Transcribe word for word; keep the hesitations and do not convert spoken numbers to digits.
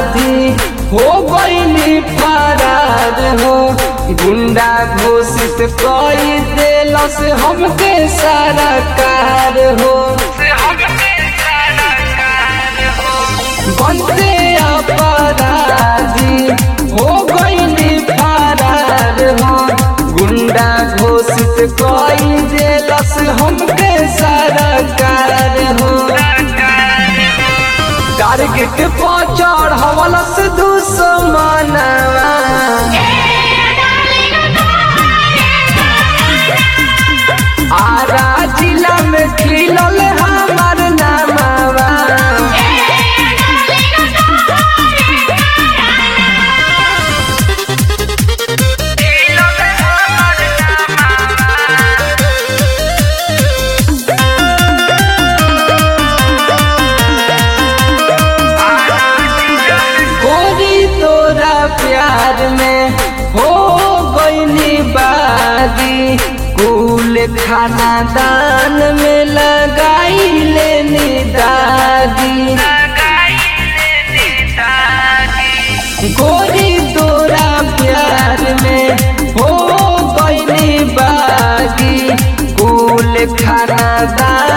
बर्बादी हो गईली फरार हो। गुंडा घोषित कई देलस हमके सरकार हो। बनते अपराधी हो गईली फरार हो। गुंडा घोषित कई देलस हमके सरकार हो। टारगेट पर चढ़वलस दुश्मनवा आरा जिला में खिलल हमार नामवा। प्यार में हो गईली बागी कुल खाना दान में लगाई लेनी दागी। गोरी तोरा प्यार में हो गईली बागी कुल खाना दान